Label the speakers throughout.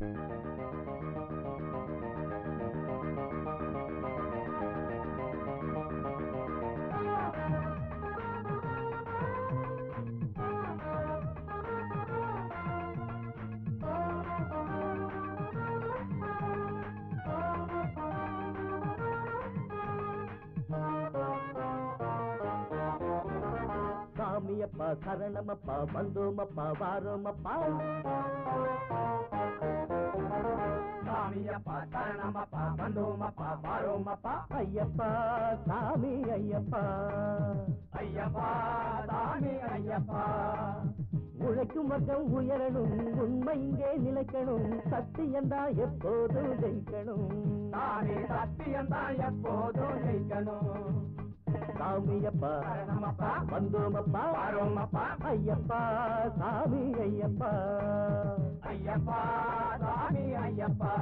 Speaker 1: சாமியப்பா சரணமப்பா வந்தோமப்பா வாரோமப்பா
Speaker 2: சாமியப்பா சரணமப்பா வந்தோமப்பா வாரோமப்பா
Speaker 1: ஐயப்பா சாமி ஐயப்பா
Speaker 2: ஐயப்பா சாமி ஐயப்பா
Speaker 1: உழைக்கும் வர்க்கம் உயரணும் உண்மை இங்கே நிலைக்கணும் சத்தியந்தான் எப்போதும் ஜெயிக்கணும்
Speaker 2: சாமி சத்தியந்தான் எப்போதும் ஜெயிக்கணும்
Speaker 1: சாமியப்பா
Speaker 2: சரணமப்பா
Speaker 1: வந்தோமப்பா
Speaker 2: வாரோமப்பா
Speaker 1: ஐயப்பா சாமி ஐயப்பா
Speaker 2: ஐயப்பா சாமி ஐயப்பா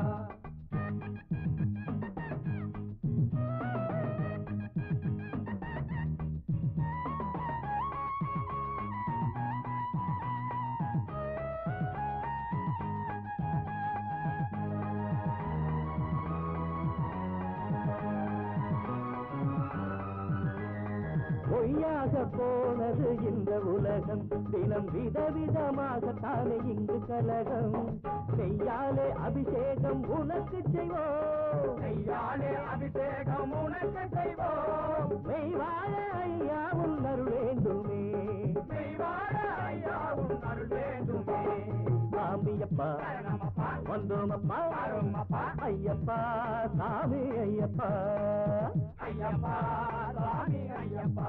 Speaker 1: பொய்யாக போனது இந்த உலகம் தினம் விதவிதமாகத்தானே இங்கு கலகம் செய்யாலே அபிஷேகம் உனக்கு செய்வோம்
Speaker 2: செய்யாலே அபிஷேகம் உனக்கு செய்வோம்
Speaker 1: மெய்வாழ ஐயா உன் அருள் வேண்டுமே
Speaker 2: மெய்வாழ ஐயா உன் அருள் வேண்டுமே
Speaker 1: சாமியப்பா
Speaker 2: சரணமப்பா
Speaker 1: வந்தோமப்பா
Speaker 2: வாரோமப்பா
Speaker 1: ஐயப்பா சாமி ஐயப்பா
Speaker 2: ஐயப்பா சாமி ஐயப்பா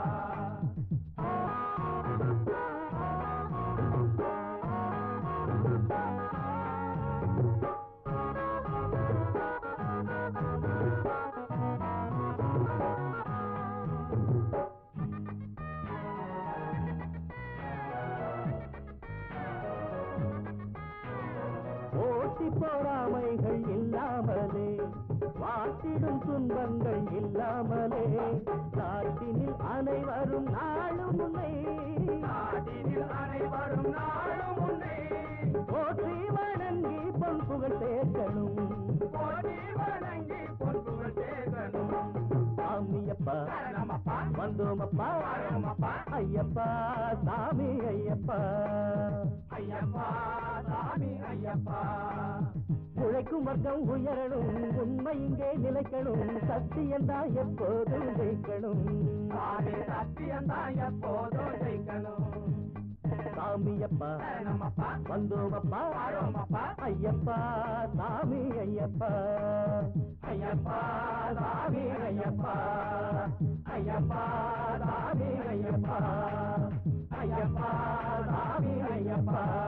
Speaker 1: போட்டி பொறாமைகள் இல்லாமலே வாட்டிடும் துன்பங்கள் இல்லாமலே நாட்டினில் அனைவரும் நாளும் உன்னை
Speaker 2: நாட்டினில் அனைவரும் நாளும் உன்னை
Speaker 1: போற்றி வணங்கி பொன் புகழ் சேர்க்கணும்
Speaker 2: போற்றி வணங்கி பொன்புகள் சேர்க்கணும்
Speaker 1: சாமியப்பா
Speaker 2: சரணமப்பா
Speaker 1: வந்தோமப்பா
Speaker 2: வாரோமப்பா
Speaker 1: ஐயப்பா சாமி ஐயப்பா
Speaker 2: ஐயப்பா சாமி ஐயப்பா
Speaker 1: உழைக்கும் வர்க்கம் உயரணும் உண்மை இங்கே நிலைக்கணும் சத்தியந்தான் எப்போதும் ஜெயிக்கணும்
Speaker 2: சாமி சத்தியந்தான் எப்போதும் ஜெயிக்கணும்
Speaker 1: சாமியப்பா
Speaker 2: சரணமப்பா
Speaker 1: வந்தோமப்பா
Speaker 2: வாரோமப்பா
Speaker 1: ஐயப்பா சாமி ஐயப்பா
Speaker 2: ஐயப்பா சாமி ஐயப்பா ஐயப்பா சாமி ஐயப்பா ஐயப்பா சாமி ஐயப்பா